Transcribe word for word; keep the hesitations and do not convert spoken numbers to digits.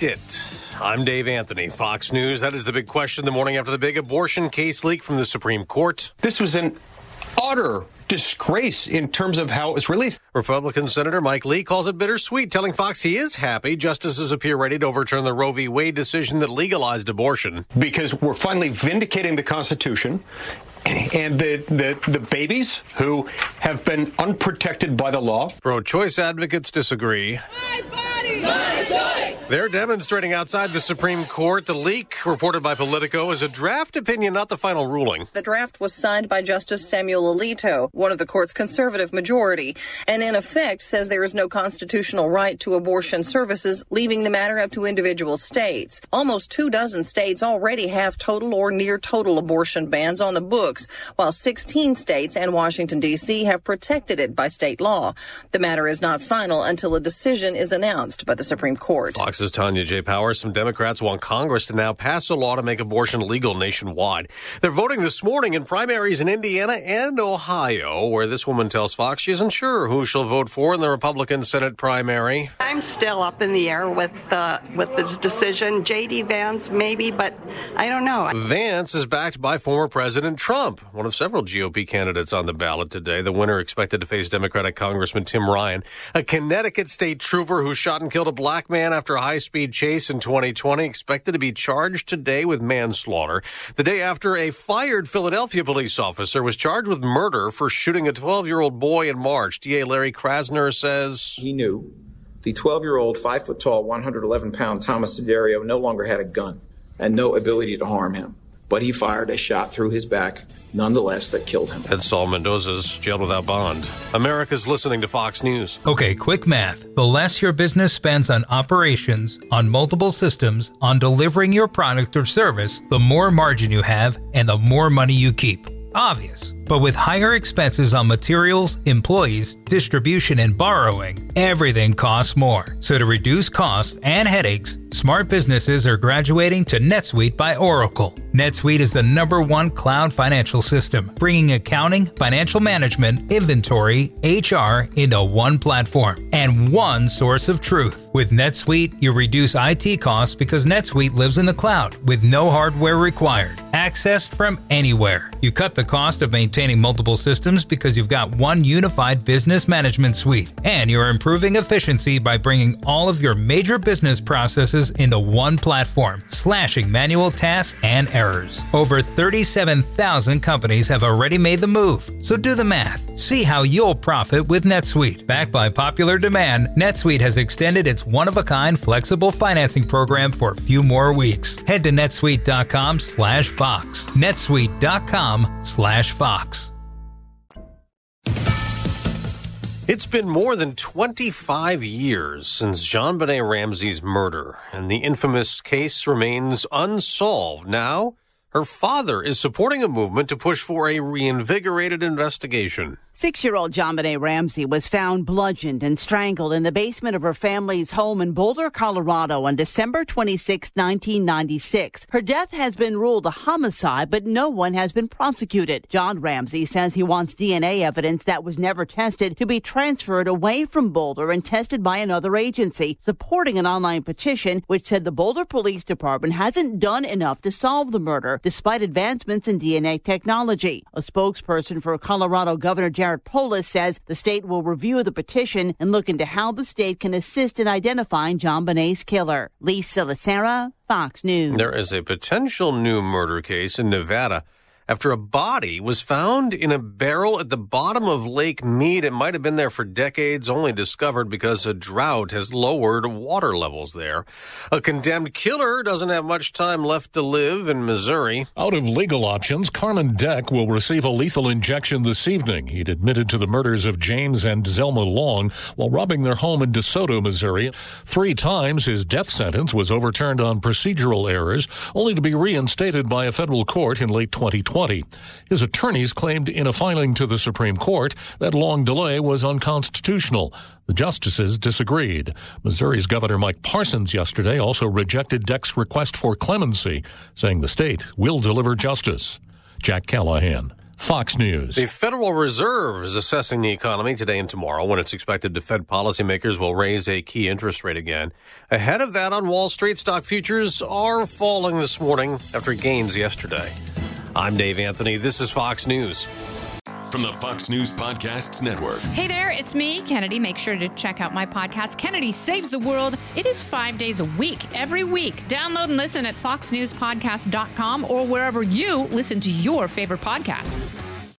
leaked it. I'm Dave Anthony, Fox News. That is the big question the morning after the big abortion case leak from the Supreme Court. This was an utter disgrace in terms of how it was released. Republican Senator Mike Lee calls it bittersweet, telling Fox he is happy justices appear ready to overturn the Roe v. Wade decision that legalized abortion. Because we're finally vindicating the Constitution and the, the, the babies who have been unprotected by the law. Pro-choice advocates disagree. My body, my choice. They're demonstrating outside the Supreme Court. The leak, reported by Politico, is a draft opinion, not the final ruling. The draft was signed by Justice Samuel Alito, one of the court's conservative majority, and in effect says there is no constitutional right to abortion services, leaving the matter up to individual states. Almost two dozen states already have total or near total abortion bans on the books, while sixteen states and Washington, D C have protected it by state law. The matter is not final until a decision is announced by the Supreme Court. Fox's Tanya J. Powers. Some Democrats want Congress to now pass a law to make abortion legal nationwide. They're voting this morning in primaries in Indiana and Ohio, where this woman tells Fox she isn't sure who she'll vote for in the Republican Senate primary. I'm still up in the air with the with this decision. J D. Vance, maybe, but I don't know. Vance is backed by former President Trump, one of several G O P candidates on the ballot today. The winner expected to face Democratic Congressman Tim Ryan, a Connecticut state trooper who shot and killed a black man after a high-speed chase in twenty twenty, expected to be charged today with manslaughter. The day after a fired Philadelphia police officer was charged with murder for shooting a twelve-year-old boy in March. D A Larry Krasner says he knew the twelve-year-old, five-foot-tall, one hundred eleven pound Thomas Sedario no longer had a gun and no ability to harm him. But he fired a shot through his back, nonetheless, that killed him. Ed Saul Mendoza's jailed without bond. America's listening to Fox News. Okay, quick math. The less your business spends on operations, on multiple systems, on delivering your product or service, the more margin you have and the more money you keep. Obvious. But with higher expenses on materials, employees, distribution, and borrowing, everything costs more. So to reduce costs and headaches, smart businesses are graduating to NetSuite by Oracle. NetSuite is the number one cloud financial system, bringing accounting, financial management, inventory, H R into one platform and one source of truth. With NetSuite, you reduce I T costs because NetSuite lives in the cloud with no hardware required, accessed from anywhere. You cut the cost of maintaining multiple systems because you've got one unified business management suite, and you're improving efficiency by bringing all of your major business processes into one platform, slashing manual tasks and errors. Over thirty-seven thousand companies have already made the move, so do the math. See how you'll profit with NetSuite. Backed by popular demand, NetSuite has extended its one-of-a-kind flexible financing program for a few more weeks. Head to netsuite.com slash Fox. netsuite.com slash Fox. It's been more than twenty-five years since JonBenét Ramsey's murder, and the infamous case remains unsolved. Now, her father is supporting a movement to push for a reinvigorated investigation. Six-year-old JonBenét Ramsey was found bludgeoned and strangled in the basement of her family's home in Boulder, Colorado on December twenty-sixth, nineteen ninety-six. Her death has been ruled a homicide, but no one has been prosecuted. John Ramsey says he wants D N A evidence that was never tested to be transferred away from Boulder and tested by another agency, supporting an online petition which said the Boulder Police Department hasn't done enough to solve the murder, despite advancements in D N A technology. A spokesperson for Colorado Governor Jared Polis says the state will review the petition and look into how the state can assist in identifying JonBenét's killer. Lisa Lacera, Fox News. There is a potential new murder case in Nevada after a body was found in a barrel at the bottom of Lake Mead. It might have been there for decades, only discovered because a drought has lowered water levels there. A condemned killer doesn't have much time left to live in Missouri. Out of legal options, Carmen Deck will receive a lethal injection this evening. He'd admitted to the murders of James and Zelma Long while robbing their home in DeSoto, Missouri. Three times his death sentence was overturned on procedural errors, only to be reinstated by a federal court in late twenty twenty. His attorneys claimed in a filing to the Supreme Court that long delay was unconstitutional. The justices disagreed. Missouri's Governor Mike Parsons yesterday also rejected Deck's request for clemency, saying the state will deliver justice. Jack Callahan, Fox News. The Federal Reserve is assessing the economy today and tomorrow when it's expected the Fed policymakers will raise a key interest rate again. Ahead of that, on Wall Street, stock futures are falling this morning after gains yesterday. I'm Dave Anthony. This is Fox News. From the Fox News Podcasts Network. Hey there, it's me, Kennedy. Make sure to check out my podcast, Kennedy Saves the World. It is five days a week, every week. Download and listen at fox news podcast dot com or wherever you listen to your favorite podcast.